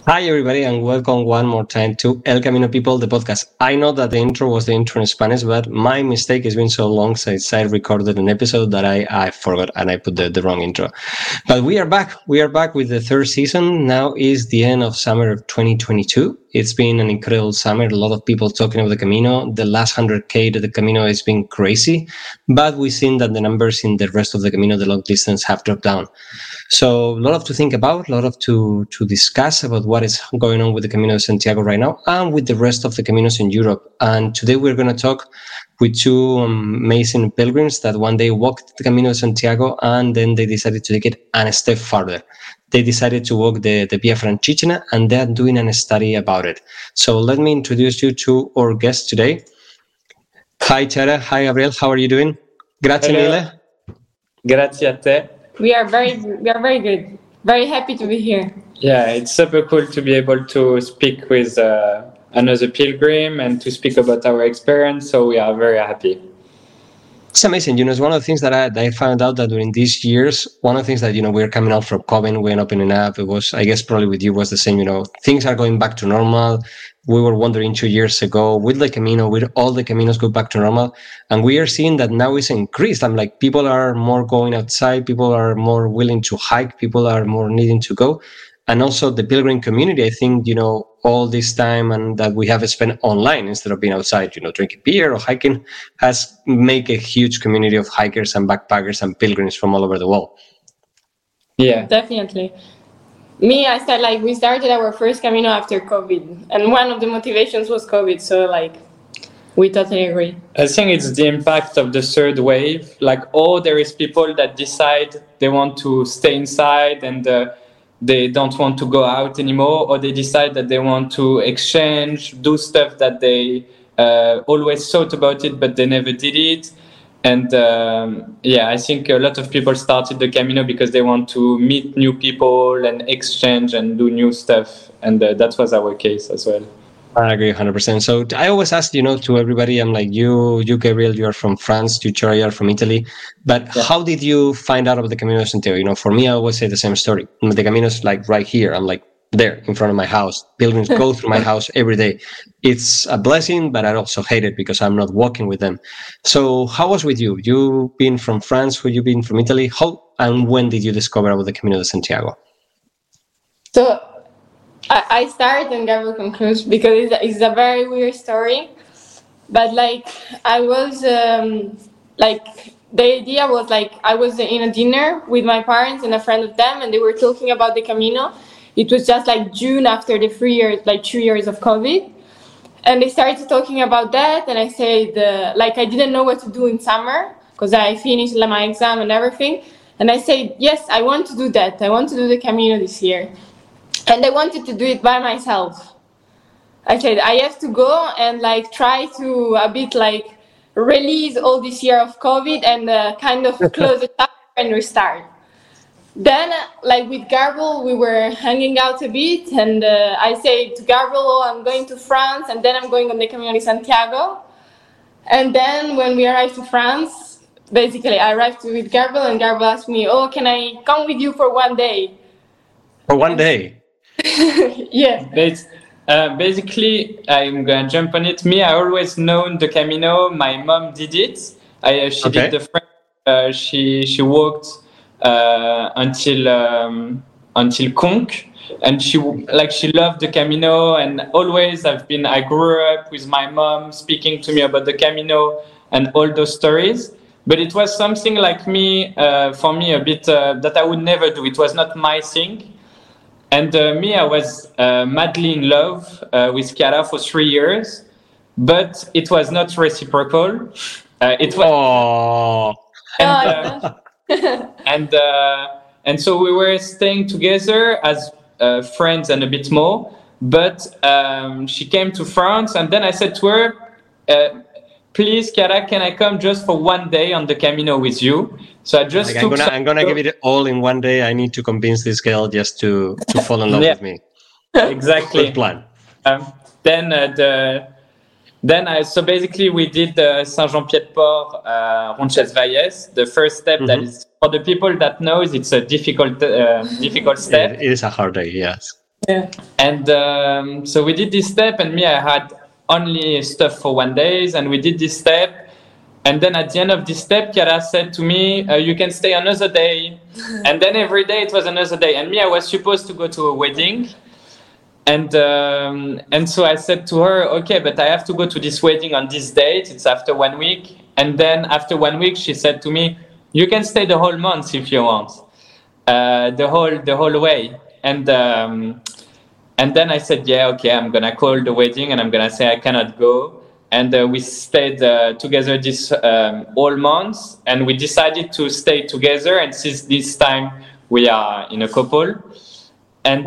Hi, everybody, and welcome one more time to El Camino People, the podcast. I know that the intro was the intro in Spanish, but my mistake has been so long since I recorded an episode that I forgot and I put the wrong intro. But we are back. We are back with the third season. Now is the end of summer of 2022. It's been an incredible summer. A lot of people talking about the Camino. The last 100K to the Camino has been crazy, but we've seen that the numbers in the rest of the Camino, the long distance, have dropped down. So a lot of to think about, a lot of to discuss about what is going on with the Camino de Santiago right now and with the rest of the Caminos in Europe. And today we're going to talk with two amazing pilgrims that one day walked the Camino de Santiago and then they decided to take it a step further. They decided to walk the Via Francigena and they're doing a study about it. So let me introduce you to our guest today. Hi, Chiara. Hi, Gabriel. How are you doing? Grazie mille. Grazie a te. We are very good. Very happy to be here. Yeah, it's super cool to be able to speak with another pilgrim and to speak about our experience. So we are very happy. It's amazing. It's one of the things that I found out that during these years, one of the things that, we're coming out from COVID, we're opening up. It was, I guess, probably with you was the same, things are going back to normal. We were wondering 2 years ago, with the Camino, with all the Caminos go back to normal. And we are seeing that now it's increased. I'm like, people are more going outside. People are more willing to hike. People are more needing to go. And also the pilgrim community, I think, all this time and that we have spent online instead of being outside, drinking beer or hiking has made a huge community of hikers and backpackers and pilgrims from all over the world. Yeah, definitely. We started our first Camino after COVID, and one of the motivations was COVID. So we totally agree. I think it's the impact of the third wave. There is people that decide they want to stay inside and they don't want to go out anymore, or they decide that they want to exchange, do stuff that they always thought about it, but they never did it. And I think a lot of people started the Camino because they want to meet new people and exchange and do new stuff. And that was our case as well. I agree 100%. So I always ask, to everybody, I'm like, you, Gabriel, you're from France, you, Chara, you're from Italy. But How did you find out about the Camino de Santiago? For me, I always say the same story. The Camino's right here. I'm there in front of my house. Pilgrims go through my house every day. It's a blessing, but I also hate it because I'm not walking with them. So how was with you? You been from France, you been from Italy? How and when did you discover about the Camino de Santiago? So I start and Gabriel concludes because it's a very weird story. But I was the idea was I was in a dinner with my parents and a friend of them, and they were talking about the Camino. It was just June after the 2 years of COVID. And they started talking about that. And I said, I didn't know what to do in summer because I finished my exam and everything. And I said, yes, I want to do that. I want to do the Camino this year. And I wanted to do it by myself. I said, I have to go and try to a bit release all this year of COVID and kind of close it up and restart. Then, with Gabriel, we were hanging out a bit, and I said to Gabriel, I'm going to France, and then I'm going on the Camino de Santiago. And then when we arrived to France, basically I arrived with Gabriel, and Gabriel asked me, can I come with you for 1 day? For 1 day? Yeah. Basically, I'm going to jump on it. I always known the Camino. My mom did it. She did the French. She walked until Conques, and she loved the Camino, and always I grew up with my mom speaking to me about the Camino and all those stories. But it was something for me a bit that I would never do. It was not my thing. And I was madly in love with Chiara for 3 years, but it was not reciprocal. It was. And so we were staying together as friends and a bit more. But she came to France, and then I said to her, please, Chiara, can I come just for 1 day on the Camino with you? So I just I'm gonna give it all in 1 day. I need to convince this girl just to fall in love with me. Exactly. Good plan. So basically we did Saint-Jean-Pied-de-Port, Roncesvalles. The first step that is, for the people that knows, it's a difficult step. It is a hard day, yes. Yeah. And so we did this step, and me, I had only stuff for 1 day, and we did this step. And then at the end of this step, Chiara said to me, you can stay another day. And then every day it was another day. And me, I was supposed to go to a wedding. And so I said to her, okay, but I have to go to this wedding on this date. It's after 1 week. And then after 1 week, she said to me, you can stay the whole month if you want, the whole way. And then I said, yeah, okay, I'm going to call the wedding and I'm going to say I cannot go. And we stayed together this whole month, and we decided to stay together. And since this time, we are in a couple. And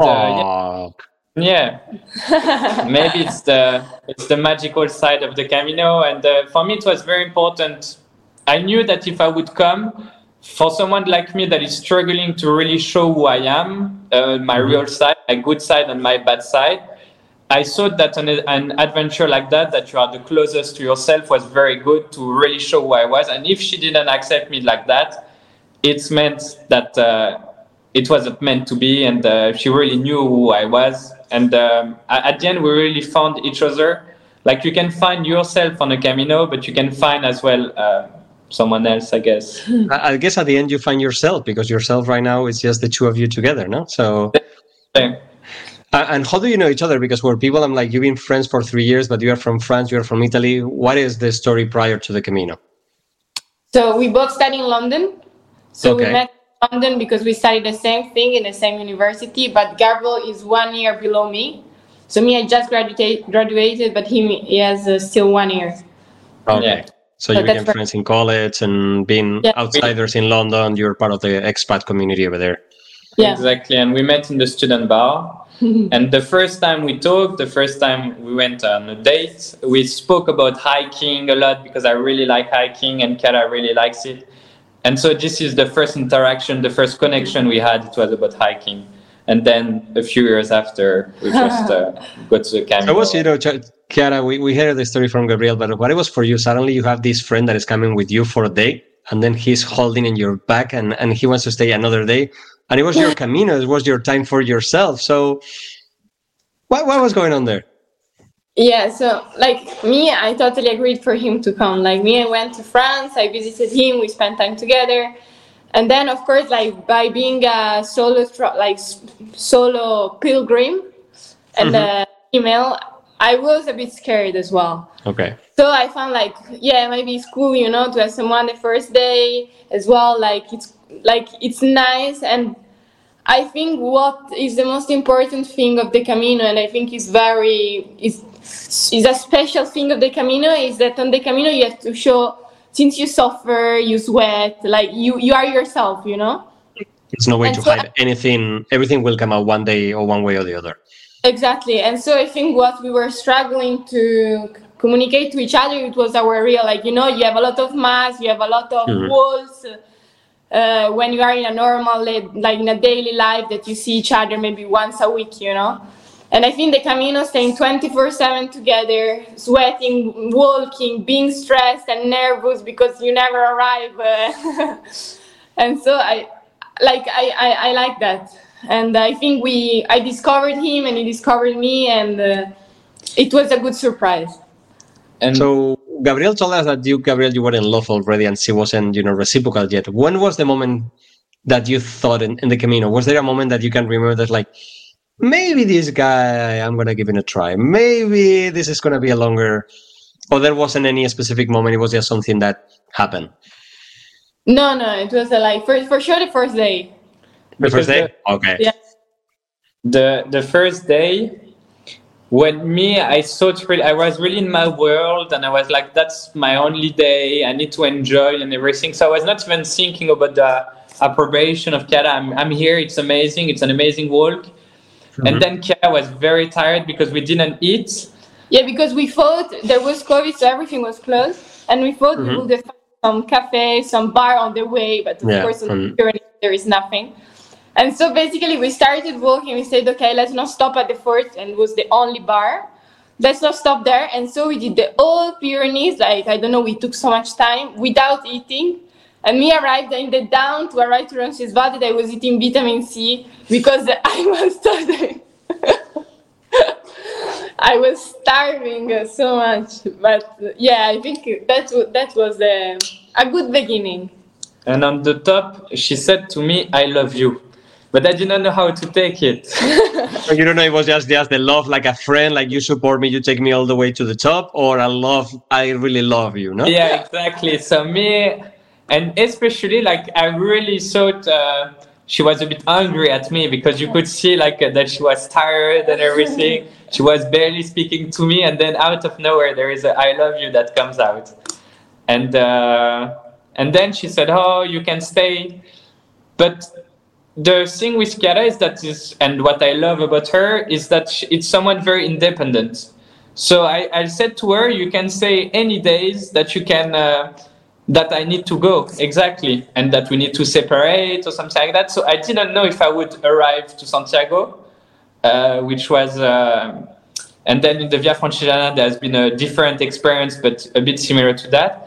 yeah, maybe it's the magical side of the Camino. And for me, it was very important. I knew that if I would come, for someone like me that is struggling to really show who I am, my real side, my good side and my bad side, I thought that an adventure like that you are the closest to yourself, was very good to really show who I was. And if she didn't accept me like that, it meant that it wasn't meant to be, and she really knew who I was. And at the end, we really found each other. Like, you can find yourself on a Camino, but you can find as well someone else, I guess. I guess at the end you find yourself, because yourself right now is just the two of you together, no? So... Yeah. And how do you know each other? Because for people, I'm like, you've been friends for 3 years, but you are from France, you are from Italy. What is the story prior to the Camino? So we both studied in London. So Okay. we met in London because we studied the same thing in the same university, but Gabriel is 1 year below me. So me, I just graduated, but he has still 1 year. Okay. Yeah. So you But that's became friends in college, and being Yeah. outsiders in London, you're part of the expat community over there. Yeah. Exactly. And we met in the student bar. And the first time we talked, the first time we went on a date, we spoke about hiking a lot, because I really like hiking and Chiara really likes it. And so this is the first interaction, the first connection we had. It was about hiking. And then a few years after, we just got to the Camino. So was, Chiara, we heard the story from Gabriel, but what it was for you, suddenly you have this friend that is coming with you for a day, and then he's holding in your back, and he wants to stay another day. And it was your Camino, it was your time for yourself. So what was going on there? Yeah, so like me, I totally agreed for him to come. Like me, I went to France, I visited him, we spent time together. And then of course, like by being a solo pilgrim and female, I was a bit scared as well. Okay. So I found like, yeah, maybe it's cool, to have someone the first day as well. It's nice. And I think what is the most important thing of the Camino, and I think is a special thing of the Camino, is that on the Camino you have to show, since you suffer, you sweat, like you are yourself, It's no way to hide anything. Everything will come out one day or one way or the other. Exactly. And so I think what we were struggling to communicate to each other, it was our real, you have a lot of mass, you have a lot of walls. When you are in a normal, like in a daily life, that you see each other maybe once a week, And I think the Camino, staying 24/7 together, sweating, walking, being stressed and nervous because you never arrive. And so I like that. And I think I discovered him and he discovered me, and it was a good surprise. And so Gabriel told us that you were in love already, and she wasn't, reciprocal yet. When was the moment that you thought in the Camino? Was there a moment that you can remember that, like, maybe this guy, I'm going to give it a try. Maybe this is going to be a longer... Or there wasn't any specific moment, it was just something that happened? No, it was for sure the first day. The first day? Okay. Yeah. The first day, when I thought I was really in my world, and I was like, that's my only day, I need to enjoy and everything. So I was not even thinking about the approbation of Chiara. I'm here, it's amazing, it's an amazing walk. Mm-hmm. And then Chiara was very tired because we didn't eat. Yeah, because we thought there was COVID, so everything was closed. And we thought we would find some cafe, some bar on the way, but of course on the Pyrenees there is nothing. And so basically we started walking, we said, okay, let's not stop at the fort, and it was the only bar. Let's not stop there. And so we did the whole Pyrenees, we took so much time without eating. And me arrived in the down to arrive to Roncesvalles, I was eating vitamin C because I was studying. I was starving so much. But yeah, I think that was a good beginning. And on the top, she said to me, "I love you." But I didn't know how to take it. So you don't know, it was just the love, like a friend, like you support me, you take me all the way to the top, or I really love you, no? Yeah, exactly. So me, and especially like I really thought she was a bit angry at me, because you could see like that she was tired and everything. She was barely speaking to me, and then out of nowhere there is a "I love you" that comes out, and then she said, "Oh, you can stay," but the thing with Chiara and what I love about her is that it's someone very independent. So I said to her, "You can say any days that you can that I need to go, exactly, and that we need to separate or something like that." So I didn't know if I would arrive to Santiago, which was, and then in the Via Francigena there's been a different experience, but a bit similar to that,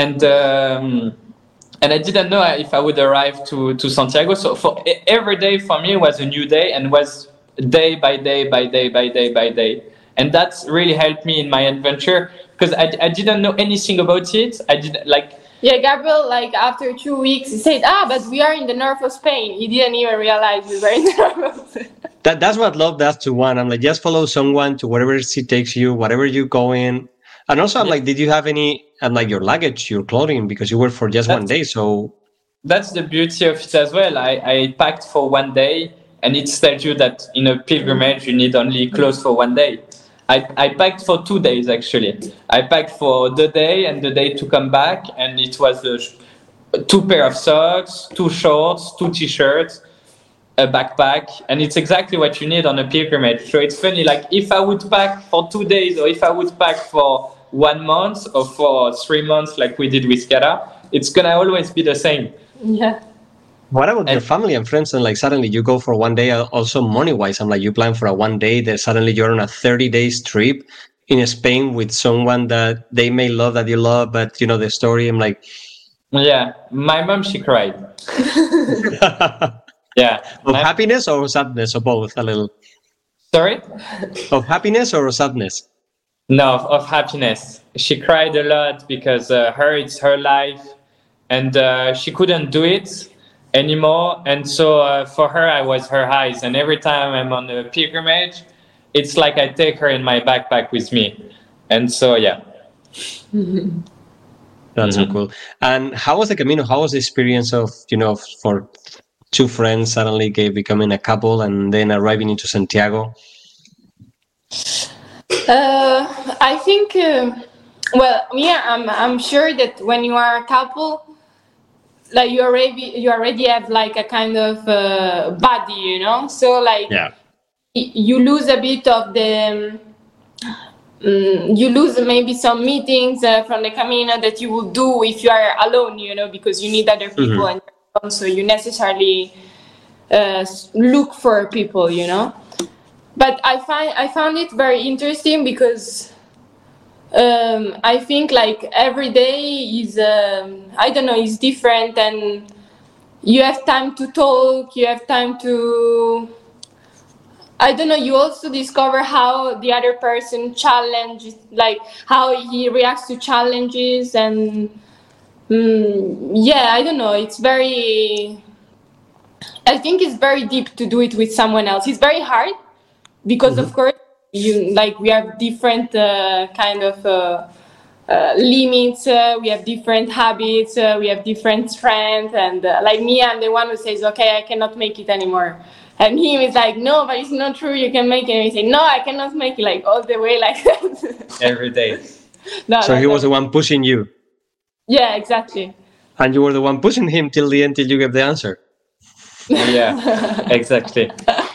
and I didn't know if I would arrive to Santiago. So for every day for me was a new day, and was day by day by day by day by day. And that's really helped me in my adventure, because I didn't know anything about it. I didn't like. Yeah, Gabriel, like after 2 weeks, he said, but we are in the north of Spain. He didn't even realize we were in the north of Spain. That's what love does to one. I'm like, just follow someone to wherever she takes you, whatever you go in. And also, I'm like, did you have any, like your luggage, your clothing, because you were for just 1 day, so. That's the beauty of it as well. I packed for 1 day, and it tells you that in a pilgrimage, you need only clothes for 1 day. I packed for 2 days, actually. I packed for the day and the day to come back, and it was 2 pair of socks, 2 shorts, 2 t-shirts, a backpack, and it's exactly what you need on a pilgrimage. So it's funny, like if I would pack for 2 days, or if I would pack for 1 month or for 3 months, like we did with Chiara, it's gonna always be the same. Yeah. What about your family and friends? And like suddenly you go for 1 day, also money wise, I'm like, you plan for a 1 day, then suddenly you're on a 30 days trip in Spain with someone that they may love, that you love, but you know the story. I'm like, yeah, my mom, she cried. Yeah. Of happiness or sadness, or both a little? Sorry? Of happiness or sadness? No, of happiness. She cried a lot because it's her life, and she couldn't do it anymore. And so for her, I was her eyes. And every time I'm on a pilgrimage, it's like I take her in my backpack with me. And so, yeah. That's so cool. And how was the Camino? How was the experience of, for 2 friends suddenly becoming a couple and then arriving into Santiago? I think, I'm sure that when you are a couple, like you already have like a kind of body, so like you lose a bit of the you lose maybe some meetings from the Camino that you would do if you are alone, because you need other people, and so you necessarily look for people, but I found it very interesting because I think like every day is is different, and you have time to talk, you have time to you also discover how the other person challenges, like how he reacts to challenges, and it's very, I think it's very deep to do it with someone else. It's very hard because of course we have different kind of limits, we have different habits, we have different strengths, and like me, I'm the one who says, okay, I cannot make it anymore. And him is like, no, but it's not true, you can make it. And he say, no, I cannot make it, like all the way like that. Every day. So he was the one pushing you? Yeah, exactly. And you were the one pushing him till the end, till you gave the answer? Yeah, exactly.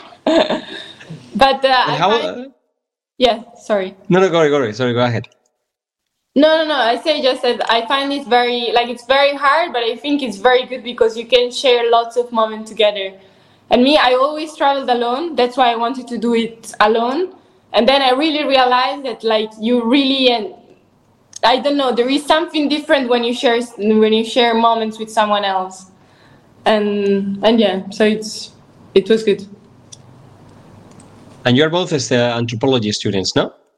But yeah, sorry. No, go ahead. Sorry, go ahead. No. I say just that I find it it's very hard, but I think it's very good because you can share lots of moments together. And me, I always traveled alone. That's why I wanted to do it alone. And then I really realized that you really, and I don't know, there is something different when you share moments with someone else. And yeah, so it was good. And you're both as anthropology students, no?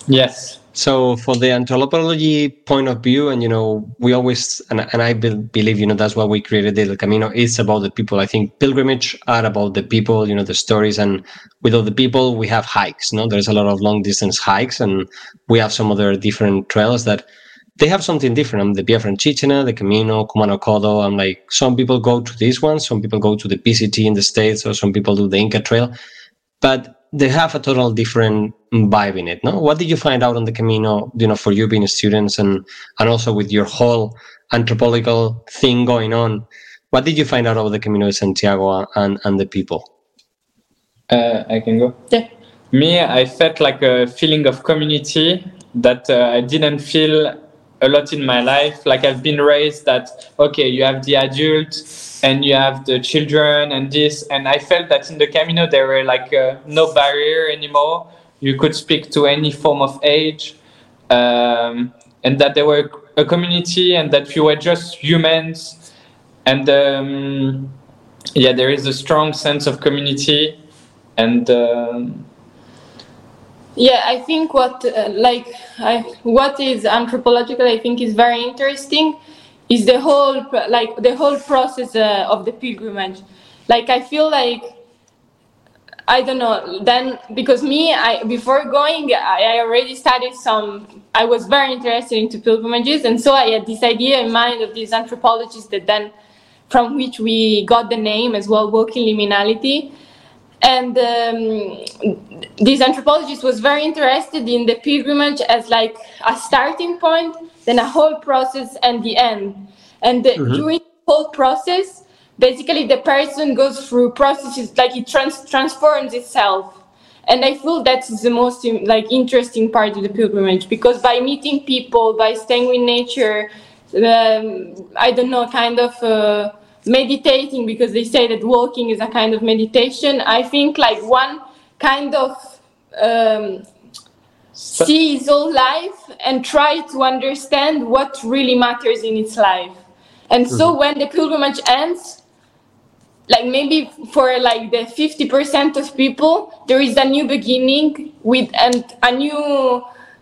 Yes. So, for the anthropology point of view, and we always, and I believe, that's why we created El Camino. It's about the people. I think pilgrimage are about the people, the stories, and without the people, we have hikes. No, there's a lot of long distance hikes, and we have some other different trails that they have something different. The Via Francigena, the Camino, Cumano Codo. I'm like, some people go to this one, some people go to the PCT in the States, or some people do the Inca Trail, but they have a total different vibe in it. No, what did you find out on the Camino? For you being students and also with your whole anthropological thing going on, what did you find out about the Camino de Santiago and the people? I can go. Yeah. Me, I felt like a feeling of community that I didn't feel a lot in my life. Like I've been raised that, okay, you have the adults and you have the children and this. And I felt that in the Camino, there were like no barrier anymore. You could speak to any form of age. And that there were a community and that you were just humans. And there is a strong sense of community. And I think what is anthropological, I think, is very interesting, is the whole process of the pilgrimage. Like I feel like, I don't know. Then because before going, I already studied some. I was very interested into pilgrimages, and so I had this idea in mind of these anthropologists that then, from which we got the name as well, Walking Liminality. And this anthropologist was very interested in the pilgrimage as like a starting point, then a whole process, and the end. And during the whole process, basically the person goes through processes, like it transforms itself. And I feel that's the most interesting part of the pilgrimage, because by meeting people, by staying with nature, meditating, because they say that walking is a kind of meditation. I think like one kind of see his whole life and try to understand what really matters in its life. And so when the pilgrimage ends, like maybe for like the 50% of people, there is a new beginning and a new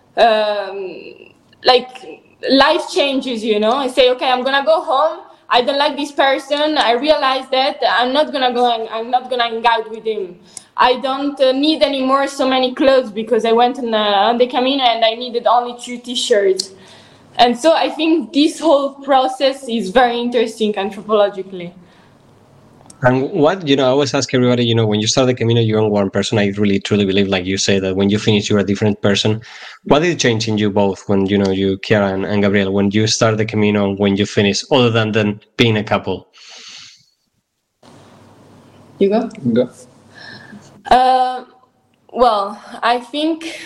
life changes, I say, okay, I'm gonna go home. I don't like this person. I realize that I'm not gonna hang out with him. I don't need anymore so many clothes because I went on the Camino and I needed only 2 t-shirts. And so I think this whole process is very interesting anthropologically. And what, I always ask everybody, when you start the Camino, you're one person. I really, truly believe, like you say, that when you finish, you're a different person. What did change in you both when, you, Chiara and Gabriel, when you start the Camino, when you finish, other than being a couple? You go? Go. Well, I think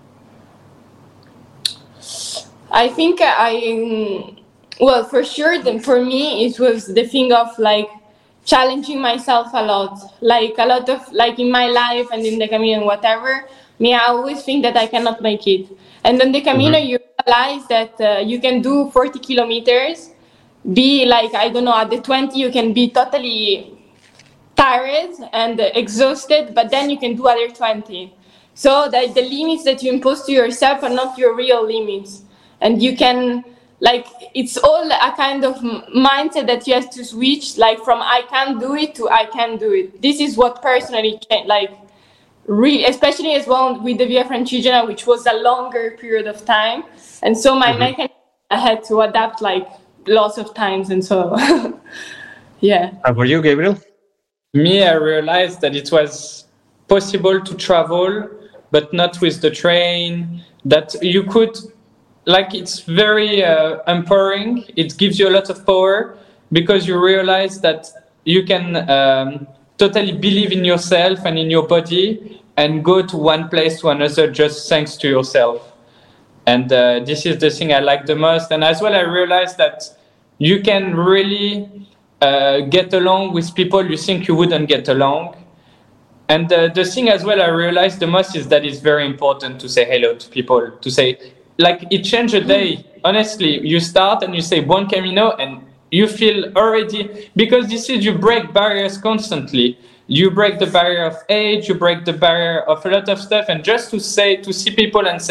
for sure, for me, it was the thing of like, challenging myself a lot of in my life and in the Camino and whatever. I always think that I cannot make it. And on the Camino, you realize that you can do 40 kilometers, be like, I don't know, at the 20, you can be totally tired and exhausted, but then you can do other 20. So that the limits that you impose to yourself are not your real limits. And you can, it's all a kind of mindset that you have to switch, from I can't do it to I can do it. This is what personally, especially as well with the Via Francigena, which was a longer period of time. And so my mechanism, I had to adapt lots of times. And so, yeah. And for you, Gabriel? Me, I realized that it was possible to travel, but not with the train, that you could... it's very empowering. It gives you a lot of power because you realize that you can totally believe in yourself and in your body and go to one place to another just thanks to yourself. And this is the thing I like the most. And as well, I realized that you can really get along with people you think you wouldn't get along. And the thing as well I realized the most is that it's very important to say hello to people, to say... it changed a day. Honestly, you start and you say Buon Camino and you feel already, because this is, you break barriers constantly. You break the barrier of age, you break the barrier of a lot of stuff. And just to see people and say,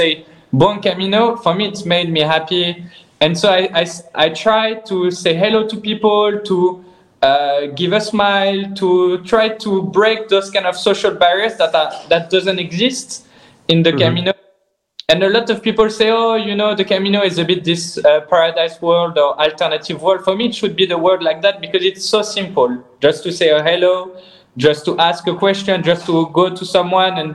Bon Camino, for me, it's made me happy. And so I try to say hello to people, to give a smile, to try to break those kind of social barriers that doesn't exist in the Camino. And a lot of people say, oh, the Camino is a bit this paradise world or alternative world. For me, it should be the world like that because it's so simple. Just to say a hello, just to ask a question, just to go to someone and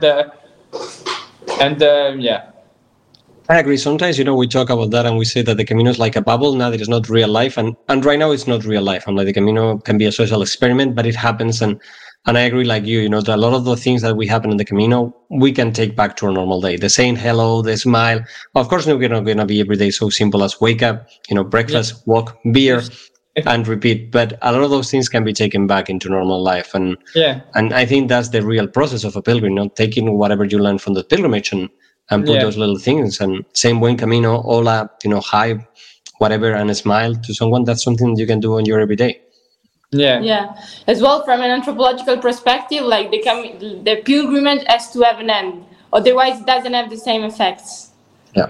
yeah. I agree. Sometimes, we talk about that and we say that the Camino is like a bubble. Now that it's not real life. And right now it's not real life. I'm like, the Camino can be a social experiment, but it happens. And I agree like you, that a lot of the things that we happen in the Camino, we can take back to a normal day. The saying hello, the smile. Of course, we're not going to be every day so simple as wake up, breakfast, walk, beer, and repeat. But a lot of those things can be taken back into normal life. And I think that's the real process of a pilgrim, taking whatever you learn from the pilgrimage and put those little things. And same Buen Camino, hola, hi, whatever, and a smile to someone. That's something you can do on your everyday. Yeah. As well, from an anthropological perspective, like the pilgrimage has to have an end. Otherwise, it doesn't have the same effects. Yeah.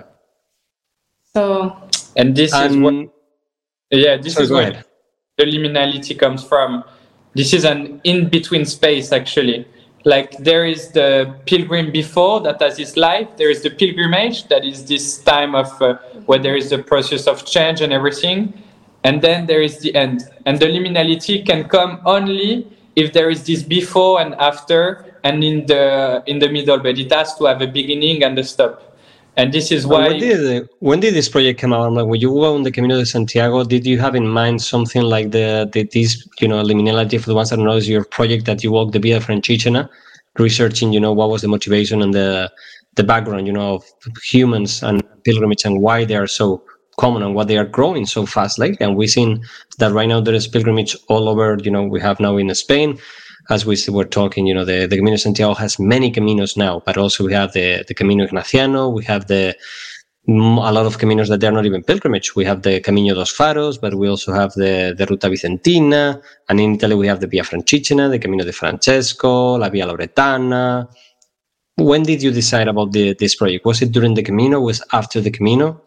So. And this is what. Yeah, this is where the liminality comes from. This is an in-between space, actually. Like there is the pilgrim before that has his life. There is the pilgrimage that is this time of where there is the process of change and everything. And then there is the end. And the liminality can come only if there is this before and after and in the middle, but it has to have a beginning and a stop. And this is why... When did this project come out? Like when you were on the Camino de Santiago, did you have in mind something like this, liminality for the ones that know is your project that you walked the Via Francigena, researching, what was the motivation and the background, of humans and pilgrimage and why they are so common and what they are growing so fast lately. And we've seen that right now there is pilgrimage all over, we have now in Spain, as we were talking, the Camino de Santiago has many caminos now, but also we have the Camino Ignaciano, we have a lot of caminos that they're not even pilgrimage. We have the Camino dos Faros, but we also have the Ruta Vicentina, and in Italy we have the Via Francigena, the Camino de Francesco, la Via Lauretana. When did you decide about this project? Was it during the Camino? Was it after the Camino?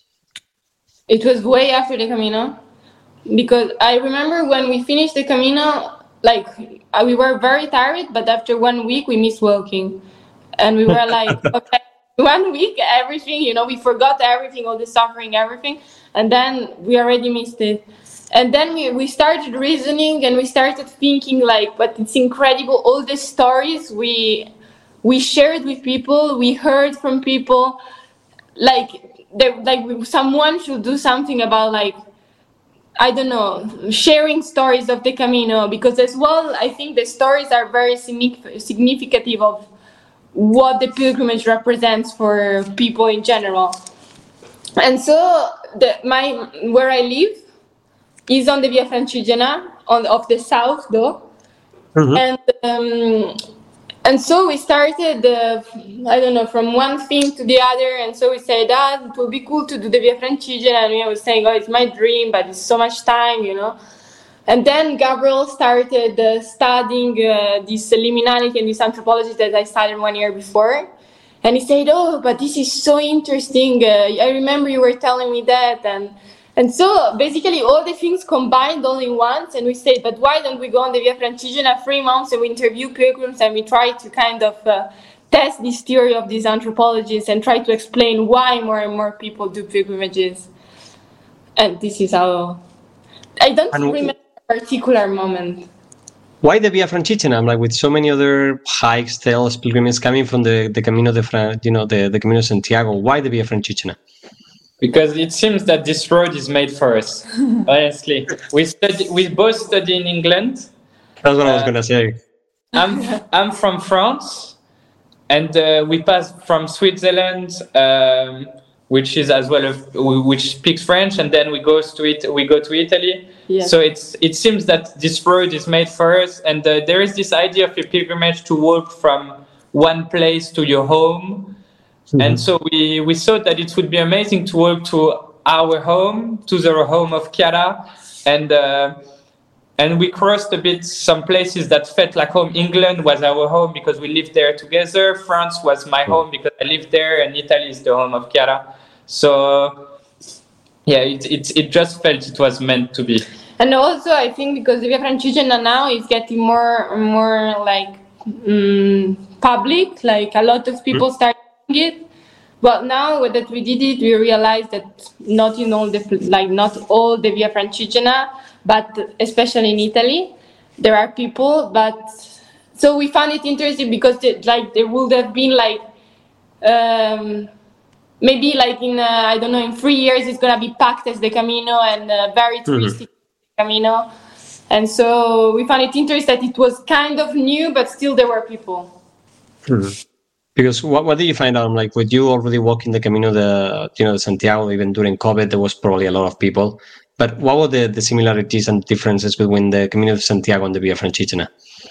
It was way after the Camino, because I remember when we finished the Camino, we were very tired, but after 1 week we missed walking, and we were like, okay, 1 week, everything, we forgot everything, all the suffering, everything, and then we already missed it. And then we started reasoning and we started thinking but it's incredible, all the stories we shared with people, we heard from people, someone should do something about I don't know, sharing stories of the Camino, because as well, I think the stories are very significant of what the pilgrimage represents for people in general. And so where I live is on the Via Francigena, of the south though. And so we started, from one thing to the other. And so we said, it would be cool to do the Via Francigena. And I was saying, it's my dream, but it's so much time, And then Gabriel started studying this liminality and this anthropology that I studied 1 year before. And he said, but this is so interesting. I remember you were telling me that. And so basically all the things combined all in once, and we said, but why don't we go on the Via Francigena 3 months and we interview pilgrims and we try to kind of test this theory of these anthropologists and try to explain why more and more people do pilgrimages. And this is how... I don't remember a particular moment. Why the Via Francigena? With so many other hikes, trails, pilgrimages coming from the Camino de the Camino de Santiago, why the Via Francigena? Because it seems that this road is made for us. Honestly, we both study in England. That's what I was gonna say. I'm from France, and we pass from Switzerland, which is as well which speaks French, and then we go to Italy. Yeah. So it seems that this road is made for us, and there is this idea of a pilgrimage to walk from one place to your home. And so we thought that it would be amazing to walk to our home, to the home of Chiara, and and we crossed a bit some places that felt like home. England was our home because we lived there together. France was my home because I lived there, and Italy is the home of Chiara. So yeah, it just felt it was meant to be. And also, I think because the Via Francigena now is getting more like public, like a lot of people start doing it. But now that we did it, we realized that not all the Via Francigena, but especially in Italy, there are people. But so we found it interesting because there would have been maybe like in I don't know, in 3 years it's gonna be packed as the Camino and very touristic Camino. And so we found it interesting that it was kind of new, but still there were people. Because what did you find out? Like, would you already walk in the Camino de Santiago, even during COVID, there was probably a lot of people. But what were the similarities and differences between the Camino de Santiago and the Via Francigena?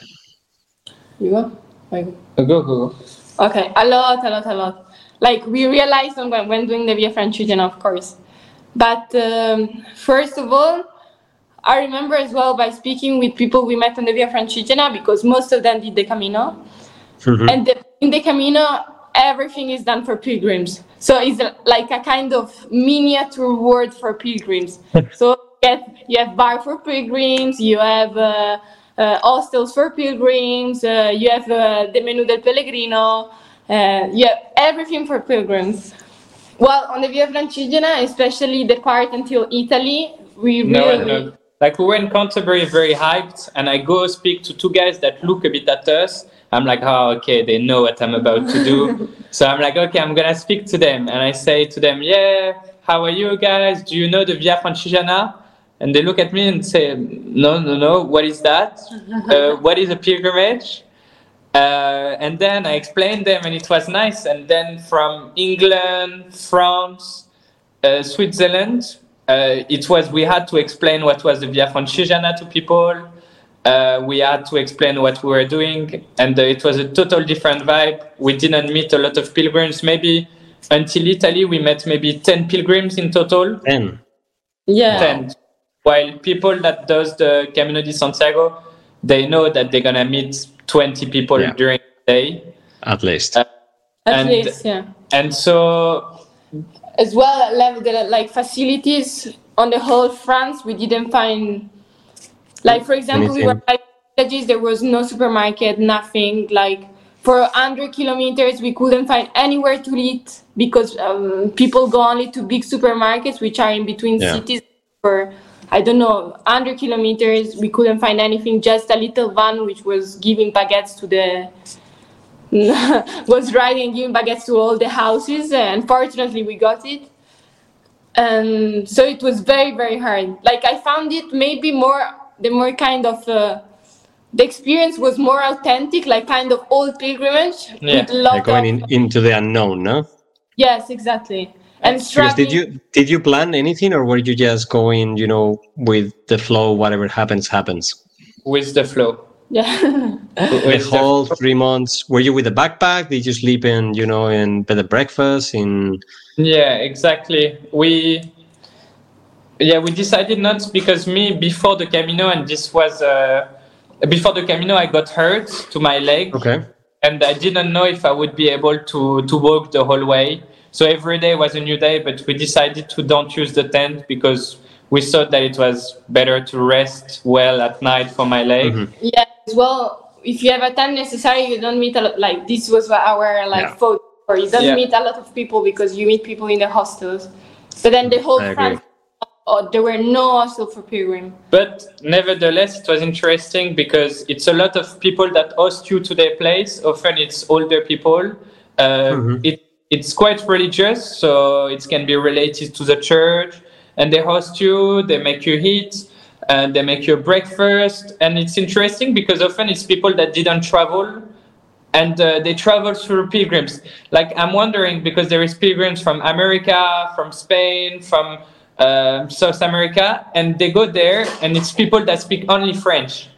You go? Go. Okay, a lot. Like, we realized when doing the Via Francigena, of course. But first of all, I remember as well by speaking with people we met on the Via Francigena, because most of them did the Camino. And in the Camino, everything is done for pilgrims. So it's like a kind of miniature world for pilgrims. So you have bar for pilgrims, you have hostels for pilgrims, you have the Menù del Pellegrino, you have everything for pilgrims. Well, on the Via Francigena, especially the part until Italy, No. Like, we were in Canterbury very hyped, and I go speak to two guys that look a bit at us. I'm like, oh, okay, they know what I'm about to do. So I'm like, okay, I'm going to speak to them. And I say to them, yeah, how are you guys? Do you know the Via Francigena? And they look at me and say, no, what is that? What is a pilgrimage? And then I explained them, and it was nice. And then from England, France, Switzerland, we had to explain what was the Via Francigena to people. We had to explain what we were doing, and it was a total different vibe. We didn't meet a lot of pilgrims. Maybe until Italy, we met maybe 10 pilgrims in total. 10? Yeah. 10. While people that does the Camino de Santiago, they know that they're going to meet 20 people during the day. At least. At least, yeah. And so... As well, like facilities on the whole France, we didn't find... Like, for example, we were like villages, there was no supermarket, nothing. Like, for 100 kilometers, we couldn't find anywhere to eat because people go only to big supermarkets, which are in between cities. For, I don't know, 100 kilometers, we couldn't find anything, just a little van which was giving baguettes to the... was riding and giving baguettes to all the houses. And fortunately, we got it. And so it was very, very hard. Like, I found it maybe the more kind of the experience was more authentic, like kind of old pilgrimage. With like going into the unknown, no? Yes, exactly. And did you plan anything, or were you just going, with the flow? Whatever happens. With the flow. Yeah. The whole 3 months. Were you with a backpack? Did you sleep in bed and breakfast? Yeah, exactly. We decided not, because before the Camino, and this was before the Camino, I got hurt to my leg. Okay. And I didn't know if I would be able to walk the whole way. So every day was a new day, but we decided to don't use the tent because we thought that it was better to rest well at night for my leg. Mm-hmm. Yeah, as well, if you have a tent necessary, you don't meet a lot. Like, this was our photo. Or you don't meet a lot of people because you meet people in the hostels. But then the whole France, there were no hostels for pilgrim. But nevertheless, it was interesting because it's a lot of people that host you to their place. Often it's older people. It's quite religious, so it can be related to the church. And they host you, they make you eat, and they make you breakfast. And it's interesting because often it's people that didn't travel, and they travel through pilgrims. Like, I'm wondering, because there is pilgrims from America, from Spain, from South America, and they go there, and it's people that speak only French.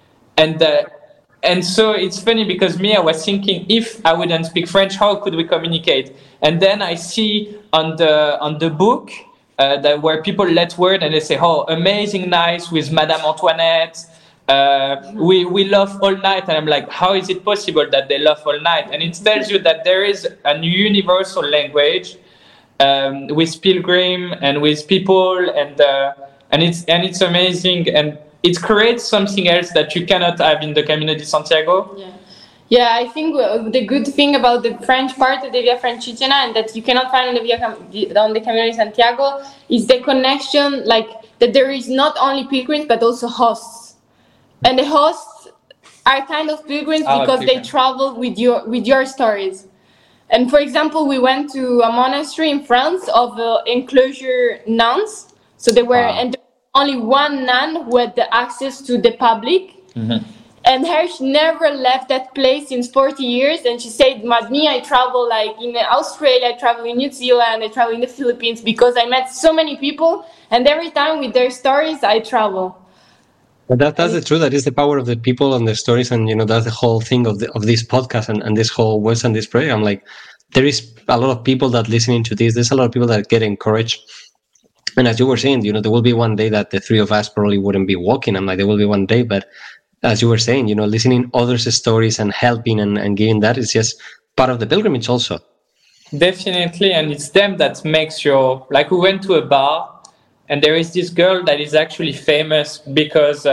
And so it's funny because I was thinking, if I wouldn't speak French, how could we communicate? And then I see on the book that where people let word and they say, "Oh, amazing night with Madame Antoinette. We love all night." And I'm like, how is it possible that they love all night? And it tells you that there is a universal language with pilgrim and with people, and it's amazing, and it creates something else that you cannot have in the Camino de Santiago. Yeah, I think the good thing about the French part of the Via Francigena, and that you cannot find on the Camino de Santiago, is the connection, like that there is not only pilgrims but also hosts, and the hosts are kind of pilgrims because they travel with your stories. And for example, we went to a monastery in France of enclosure nuns, so they were and only one nun who had the access to the public. Mm-hmm. And she never left that place since 40 years. And she said, me, I travel like in Australia, I travel in New Zealand, I travel in the Philippines because I met so many people. And every time with their stories, I travel. But that's the truth. That is the power of the people and the stories. And, that's the whole thing of this podcast and this whole West and this program. Like, there is a lot of people that listening to this. There's a lot of people that get encouraged. And as you were saying, there will be one day that the three of us probably wouldn't be walking. I'm like, there will be one day, but as you were saying, listening others' stories and helping and giving that is just part of the pilgrimage also. Definitely, and it's them that makes like we went to a bar, and there is this girl that is actually famous because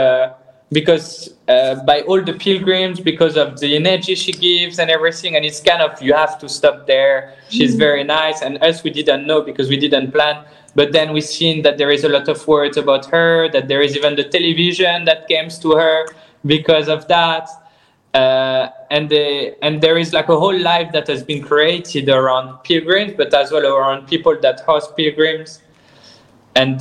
by all the pilgrims, because of the energy she gives and everything, and it's kind of, you have to stop there. She's very nice, and us, we didn't know because we didn't plan. But then we've seen that there is a lot of words about her, that there is even the television that comes to her because of that, and there is like a whole life that has been created around pilgrims, but as well around people that host pilgrims, and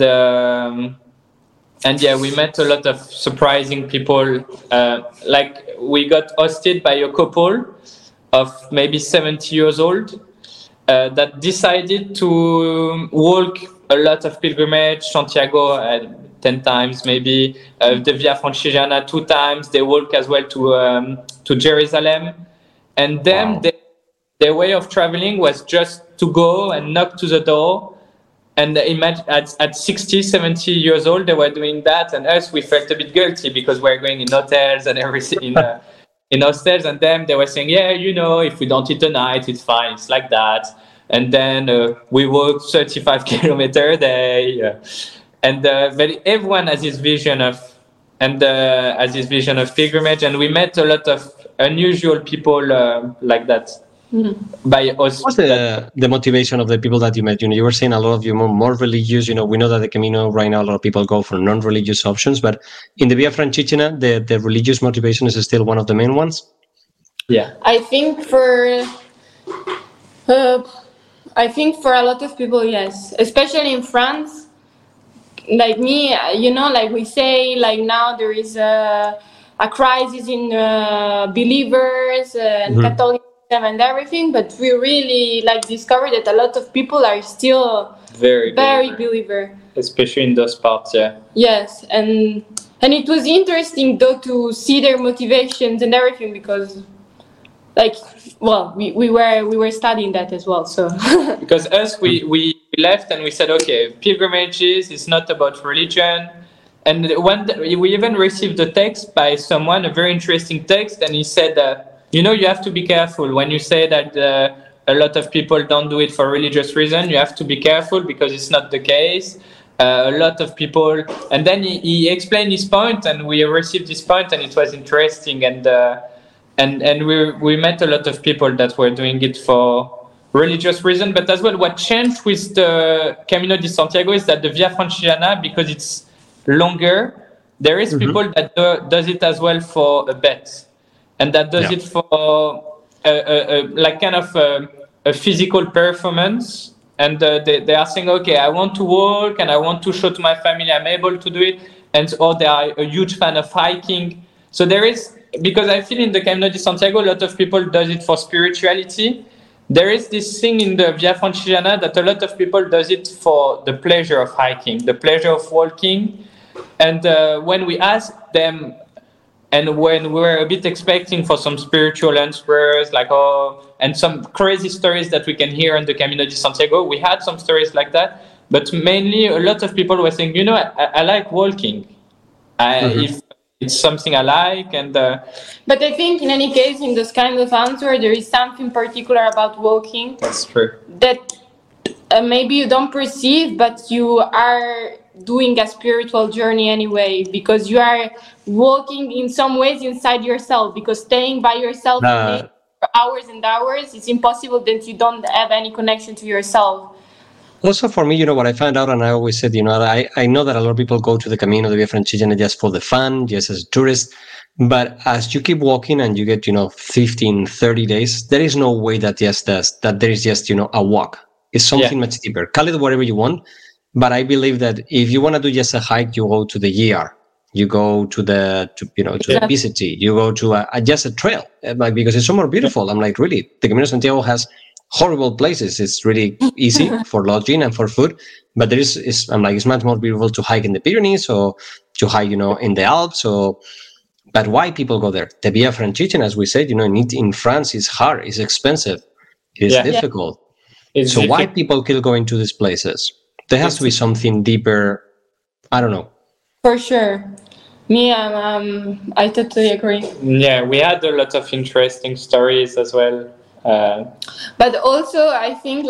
yeah, we met a lot of surprising people. Like we got hosted by a couple of maybe 70 years old that decided to walk a lot of pilgrimage, Santiago 10 times, maybe the Via Francigena 2 times. They walk as well to Jerusalem, and then their way of traveling was just to go and knock to the door. And imagine at 60, 70 years old, they were doing that, and us, we felt a bit guilty because we're going in hotels and everything in hostels, and them, they were saying, if we don't eat tonight, it's fine, it's like that. And then we walk 35 kilometers a day. And everyone has his vision of pilgrimage, and we met a lot of unusual people like that. Mm-hmm. By us. What's the motivation of the people that you met? You were saying a lot of you more religious. We know that the Camino right now, a lot of people go for non-religious options, but in the Via Francigena, the religious motivation is still one of the main ones. Yeah, I think for a lot of people, yes, especially in France. Like me, like we say, like now there is a crisis in believers and mm-hmm. Catholicism and everything, but we really discovered that a lot of people are still very believer, especially in those parts. Yeah. Yes, and it was interesting though to see their motivations and everything because, we were studying that as well. So because us we left and we said, okay, pilgrimages is not about religion. And we even received a text by someone, a very interesting text, and he said, you have to be careful when you say that a lot of people don't do it for religious reason. You have to be careful because it's not the case. A lot of people, and then he explained his point, and we received his point, and it was interesting, and we met a lot of people that were doing it for religious reason, but as well what changed with the Camino de Santiago is that the Via Francigena, because it's longer, there is mm-hmm. people that does it as well for a bet, and that does it for a physical performance, and they are saying, okay, I want to walk and I want to show to my family I'm able to do it, or they are a huge fan of hiking. So there is, because I feel in the Camino de Santiago a lot of people does it for spirituality. There is this thing in the Via Francigena that a lot of people does it for the pleasure of hiking, the pleasure of walking. And when we asked them, and when we were a bit expecting for some spiritual answers, and some crazy stories that we can hear on the Camino de Santiago, we had some stories like that. but mainly a lot of people were saying, I like walking. If it's something I like, and but I think in any case, in this kind of answer, there is something particular about walking. That's true. That maybe you don't perceive, but you are doing a spiritual journey anyway, because you are walking in some ways inside yourself, because staying by yourself for hours and hours, it's impossible that you don't have any connection to yourself. Also, for me, what I found out, and I always said, I know that a lot of people go to the Camino de Via Francigena just for the fun, just as tourists. But as you keep walking and you get, 15, 30 days, there is no way that there is just, a walk. It's something much deeper. Call it whatever you want. But I believe that if you want to do just a hike, you go to the ER. You go to the PCT. You go to just a trail, because it's so more beautiful. I'm like, really, the Camino de Santiago has horrible places. It's really easy for lodging and for food, but it's much more beautiful to hike in the Pyrenees or to hike, in the Alps. But why people go there? The Via Francigena, as we said, in France, is hard, it's expensive, it's difficult. Why people keep going to these places? There has to be something deeper. I don't know. For sure. Me, I totally agree. Yeah, we had a lot of interesting stories as well. But also, I think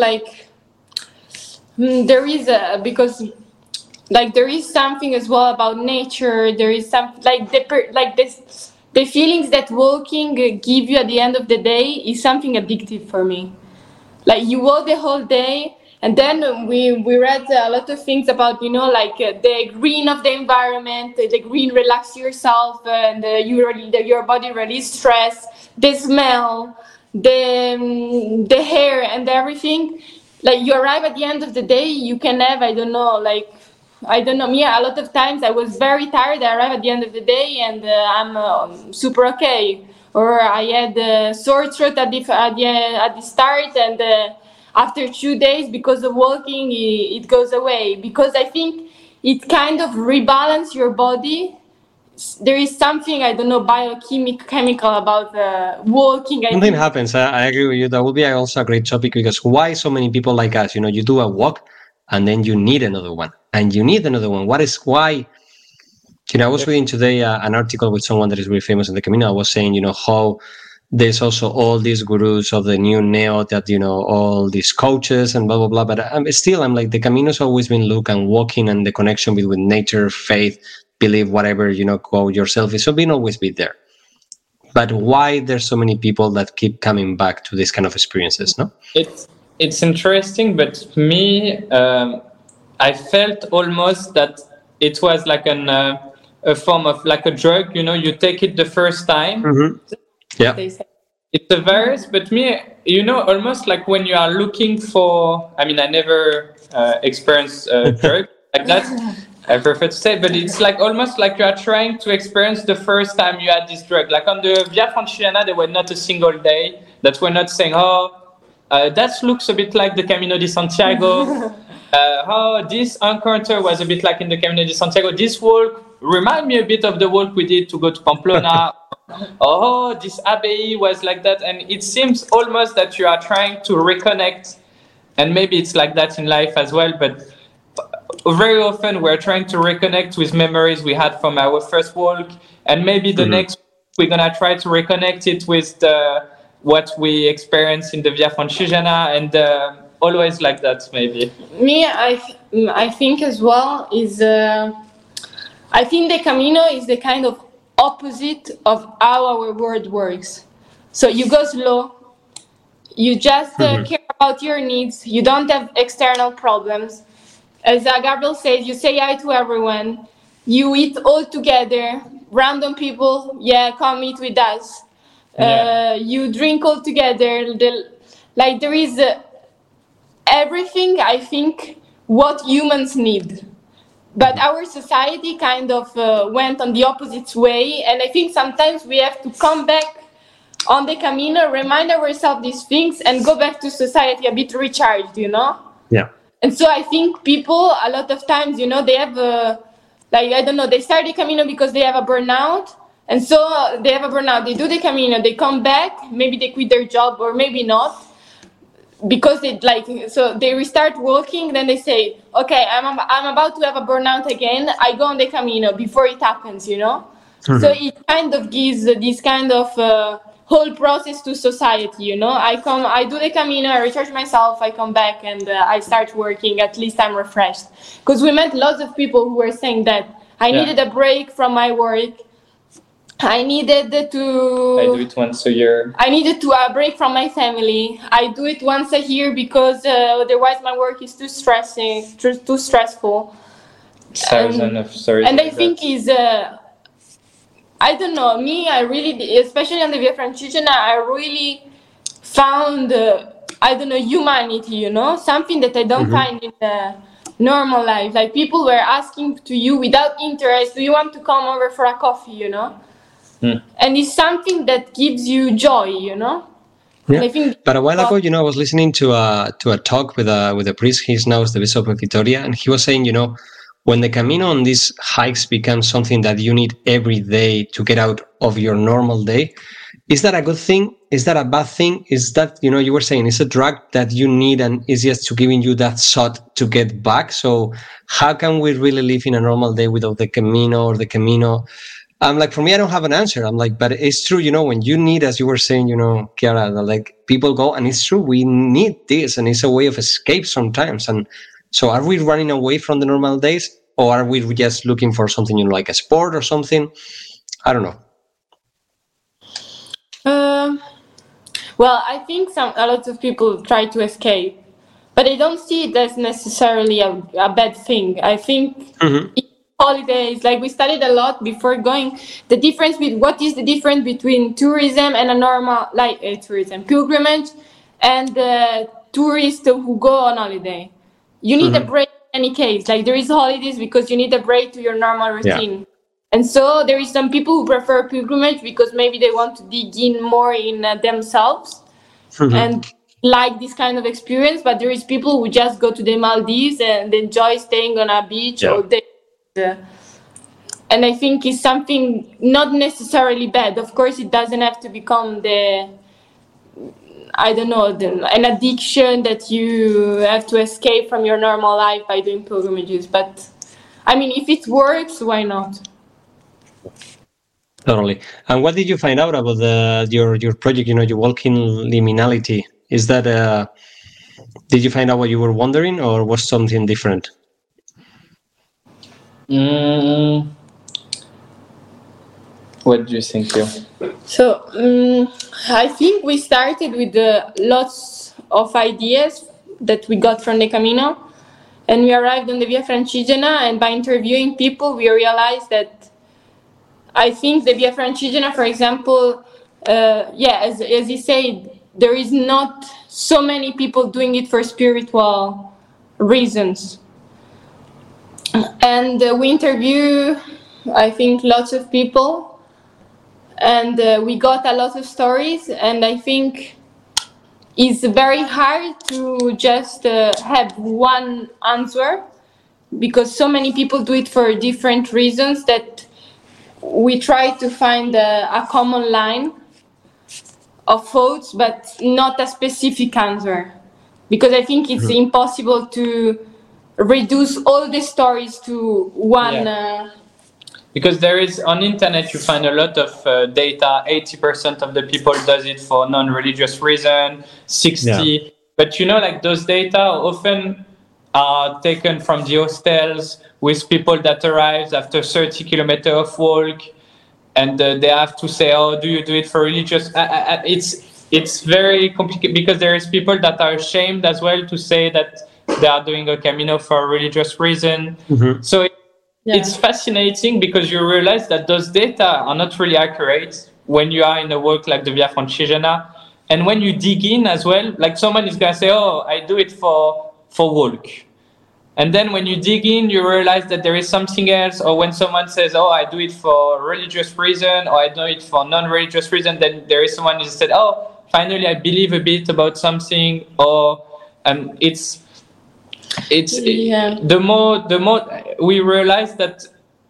there is there is something as well about nature. There is some the feelings that walking give you at the end of the day is something addictive for me. Like you walk the whole day, and then we read a lot of things about the green of the environment, the green relax yourself, and your body release stress, the smell, the hair and everything. Like you arrive at the end of the day, you can have me, a lot of times I was very tired. I arrive at the end of the day and I'm super okay. Or I had sore throat at the start, and after 2 days, because of walking, it goes away. Because I think it kind of rebalances your body. There is something, biochemical about walking. Something happens. I agree with you. That would be also a great topic, because why so many people like us, you do a walk and then you need another one and you need another one. Why? I was reading today an article with someone that is really famous in the Camino. I was saying, how there's also all these gurus of the new neo that, all these coaches and blah, blah, blah. But I'm like, the Camino's always been look and walking and the connection with nature, faith, believe, whatever, go yourself. It's been always been there. But why there's so many people that keep coming back to these kind of experiences, no? It's interesting, but me, I felt almost that it was like a form of like a drug, you take it the first time. Mm-hmm. Yeah. It's a virus, but me, almost like when you are looking for, I never experienced a drug like that. I prefer to say, but it's like almost like you are trying to experience the first time you had this drug. Like on the Via Francigena, there were not a single day that we're not saying, that looks a bit like the Camino de Santiago. This encounter was a bit like in the Camino de Santiago. This walk remind me a bit of the walk we did to go to Pamplona. This abbey was like that. And it seems almost that you are trying to reconnect. And maybe it's like that in life as well. But very often we're trying to reconnect with memories we had from our first walk. And maybe the next we're going to try to reconnect it with what we experienced in the Via Francigena. And always like that, maybe. Me, I think as well is... I think the Camino is the kind of opposite of how our world works. So you go slow, you just care about your needs, you don't have external problems. As Gabriel says, you say hi to everyone, you eat all together, random people, come eat with us. You drink all together. There is everything, I think, what humans need. But our society kind of went on the opposite way. And I think sometimes we have to come back on the Camino, remind ourselves these things, and go back to society a bit recharged, Yeah. And so I think people, a lot of times, they have, they start the Camino because they have a burnout. And so they have a burnout. They do the Camino, they come back, maybe they quit their job or maybe not. because they restart walking, then they say, okay, I'm about to have a burnout again, I go on the Camino before it happens, you know. So it kind of gives this kind of whole process to society, you know. I do the Camino, I recharge myself, I come back, and I start working. At least I'm refreshed, because we met lots of people who were saying that I needed a break from my work. I needed to... I do it once a year. I needed to break from my family. I do it once a year because otherwise my work is too stressful. Thousand of stories. And I think is... I don't know, me, I really, especially on the Via Francigena, I really found, humanity, you know, something that I don't find in the normal life. Like, people were asking to you without interest, do you want to come over for a coffee, you know? And it's something that gives you joy, you know? Yeah. But a while ago, you know, I was listening to a talk with a priest. He's now the Bishop of Vitoria, and he was saying, you know, when the Camino on these hikes becomes something that you need every day to get out of your normal day, is that a good thing? Is that a bad thing? Is that, you know, you were saying it's a drug that you need and is just to giving you that shot to get back. So how can we really live in a normal day without the Camino or the Camino? I'm like, for me, I don't have an answer. I'm like, but it's true, you know, when you need, as you were saying, you know, Chiara, like people go, and it's true, we need this, and it's a way of escape sometimes. And so are we running away from the normal days, or are we just looking for something, you know, like a sport or something? I don't know. Well, I think a lot of people try to escape, but I don't see it as necessarily a bad thing. I think holidays, like we studied a lot before going, what is the difference between tourism and a normal, pilgrimage, and tourists who go on holiday. You need a break in any case. Like, there is holidays because you need a break to your normal routine. Yeah. And so there is some people who prefer pilgrimage because maybe they want to dig in more in themselves and like this kind of experience. But there is people who just go to the Maldives and enjoy staying on a beach all day. And I think it's something not necessarily bad. Of course, it doesn't have to become an addiction that you have to escape from your normal life by doing pilgrimages. But I mean, if it works, why not? Totally. And what did you find out about your project? You know, your walking liminality. Is that did you find out what you were wondering, or was something different? What do you think, Leo? So I think we started with lots of ideas that we got from the Camino, and we arrived on the Via Francigena, and by interviewing people, we realized that I think the Via Francigena, for example, as you said, there is not so many people doing it for spiritual reasons. And we interview, I think, lots of people, and we got a lot of stories, and I think it's very hard to just have one answer, because so many people do it for different reasons that we try to find a common line of thoughts, but not a specific answer, because I think it's impossible to reduce all the stories to one. Because there is, on internet, you find a lot of data. 80% of the people does it for non-religious reason, 60. But you know, like, those data often are taken from the hostels with people that arrive after 30 kilometers of walk, and they have to say, oh, do you do it for religious? It's very complicated, because there is people that are ashamed as well to say that they are doing a Camino for a religious reason. So it's fascinating, because you realize that those data are not really accurate when you are in a work like the Via Francigena. And when you dig in as well, like, someone is going to say, oh, I do it for walk. And then when you dig in, you realize that there is something else. Or when someone says, oh, I do it for religious reason, or I do it for non-religious reason, then there is someone who said, oh, finally I believe a bit about something. Or the more we realize that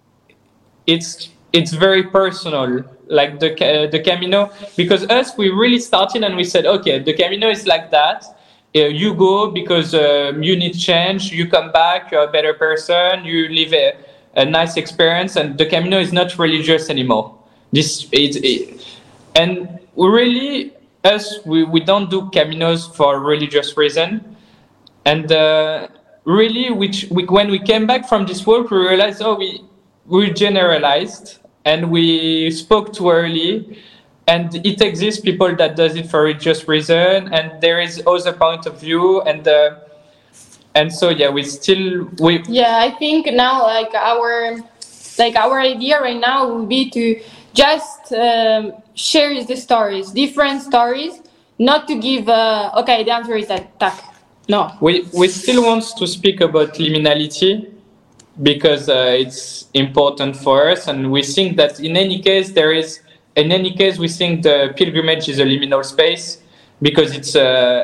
it's very personal, like the Camino, because we really started and we said, okay, the Camino is like that, you go because you need change, you come back, you're a better person, you live a nice experience, and the Camino is not religious anymore. And we don't do Caminos for religious reason. And really, when we came back from this work, we realized, we generalized and we spoke too early. And it exists people that does it for religious reason, and there is other point of view, and so I think now our idea right now will be to just share the stories, different stories, not to give the answer is that. No. We still want to speak about liminality because it's important for us, and we think that in any case we think the pilgrimage is a liminal space because it's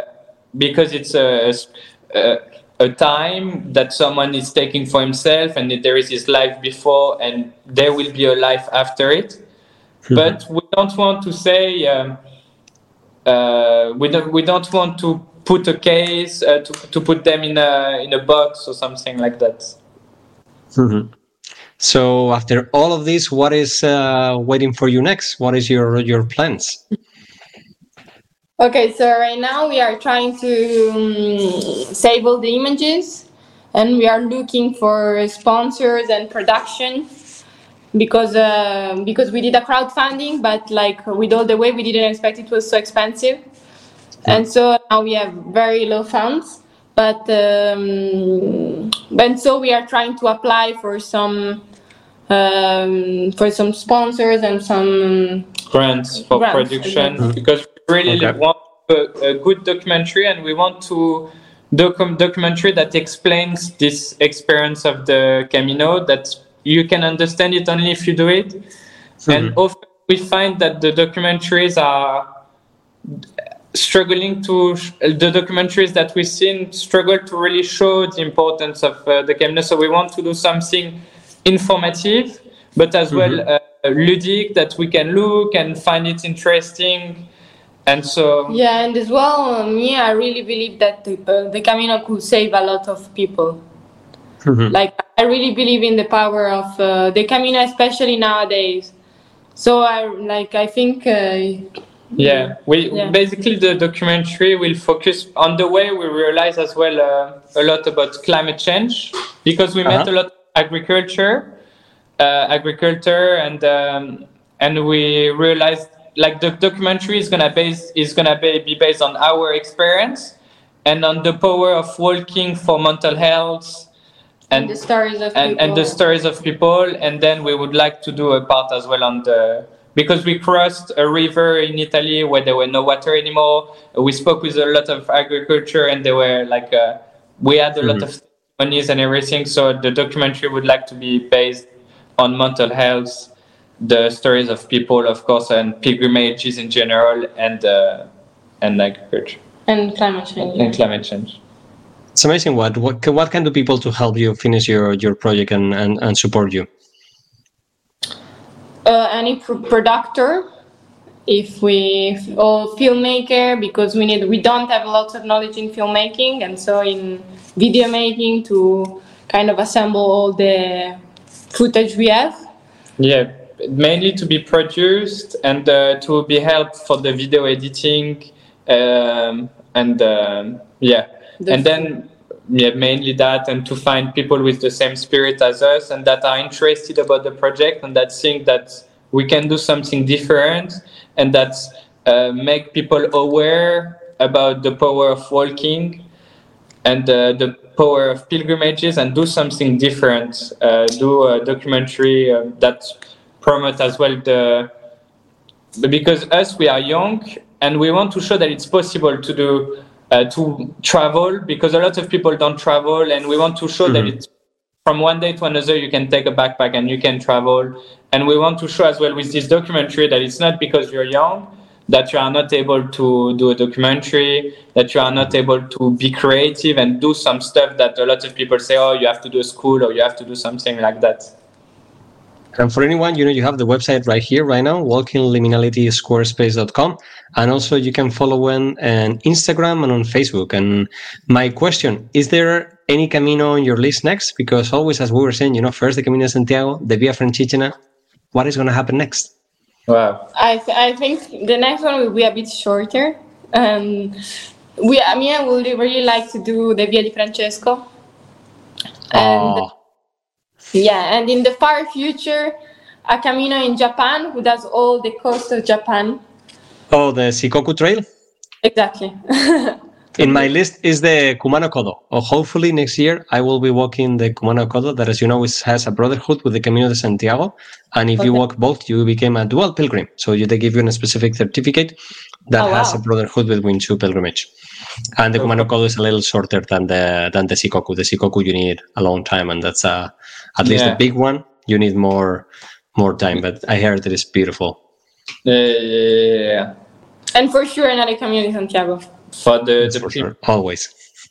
a time that someone is taking for himself, and there is his life before and there will be a life after it. But we don't want to say we don't want to put a case to put them in a box or something like that. Mm-hmm. So after all of this, what is waiting for you next? What is your plans? Okay, so right now we are trying to save all the images, and we are looking for sponsors and production because we did a crowdfunding, but with all the way we didn't expect it was so expensive, and so now we have very low funds. But and so we are trying to apply for some sponsors and some grants for production because we really want a good documentary, and we want to documentary that explains this experience of the Camino, that you can understand it only if you do it. And often we find that the documentaries are struggling the documentaries that we've seen struggle to really show the importance of the Camino. So we want to do something informative, but as well ludic, that we can look and find it interesting. And so and as well, I really believe that the Camino could save a lot of people. I really believe in the power of the Camino, especially nowadays. So I think. Basically the documentary will focus on the way we realize as well a lot about climate change, because we met a lot of agriculture and we realized the documentary is gonna be based on our experience and on the power of walking for mental health and the stories of people. And the stories of people. And then we would like to do a part as well on because we crossed a river in Italy where there were no water anymore. We spoke with a lot of agriculture, and they were we had a lot of testimonies and everything. So the documentary would like to be based on mental health, the stories of people, of course, and pilgrimages in general, and agriculture. And climate change. It's amazing. What can do people to help you finish your project and support you? Any producer, or filmmaker, because we don't have lots of knowledge in filmmaking, and so in video making to kind of assemble all the footage we have. Yeah, mainly to be produced and to be helped for the video editing, mainly that, and to find people with the same spirit as us and that are interested about the project and that think that we can do something different and that make people aware about the power of walking and the power of pilgrimages and do something different, do a documentary that promote as well because we are young and we want to show that it's possible to do to travel, because a lot of people don't travel, and we want to show that it's from one day to another you can take a backpack and you can travel. And we want to show as well with this documentary that it's not because you're young that you are not able to do a documentary, that you are not able to be creative and do some stuff that a lot of people say, you have to do a school or you have to do something like that. And for anyone, you have the website right here, right now, walkingliminalitysquarespace.com. And also you can follow on Instagram and on Facebook. And my question, is there any Camino on your list next? Because always, as we were saying, first the Camino de Santiago, the Via Francigena. What is going to happen next? Wow. I think the next one will be a bit shorter. I would really like to do the Via di Francesco. And and in the far future, a Camino in Japan who does all the coast of Japan. Oh, the Shikoku Trail? Exactly. In my list is the Kumano Kodo. Hopefully next year I will be walking the Kumano Kodo that, as you know, has a brotherhood with the Camino de Santiago. And if you walk both, you become a dual pilgrim. So they give you a specific certificate that has a brotherhood between two pilgrimage. And the Kumano Kodo is a little shorter than the Shikoku. The Shikoku you need a long time, and that's at least the big one. You need more time, but I heard it is beautiful. Yeah. And for sure another Camino de Santiago. For the sure. Always.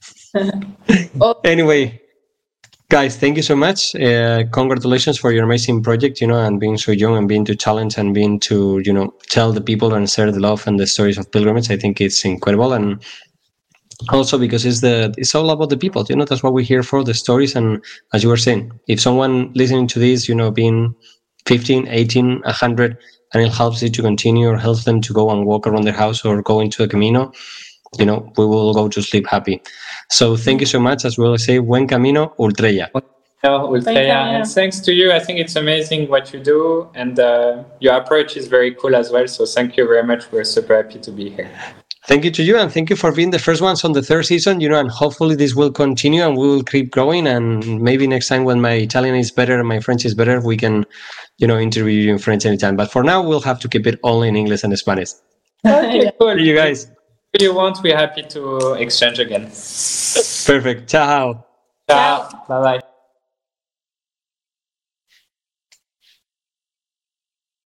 Anyway, guys, thank you so much. Congratulations for your amazing project, and being so young and being to challenge and being to, tell the people and share the love and the stories of pilgrimage. I think it's incredible. And also because it's all about the people, that's what we're here for, the stories. And as you were saying, if someone listening to this, being 15, 18, 100, and it helps you to continue or helps them to go and walk around their house or go into a Camino, we will go to sleep happy. So thank you so much. As we always say, buen camino, Ultrella. And thanks to you. I think it's amazing what you do, and your approach is very cool as well. So thank you very much. We're super happy to be here. Thank you to you, and thank you for being the first ones on the third season, and hopefully this will continue and we will keep growing, and maybe next time when my Italian is better and my French is better, we can, interview you in French anytime. But for now, we'll have to keep it only in English and Spanish. Okay, cool. See you guys. If you want, we're happy to exchange again. Perfect. Ciao. Ciao. Bye-bye.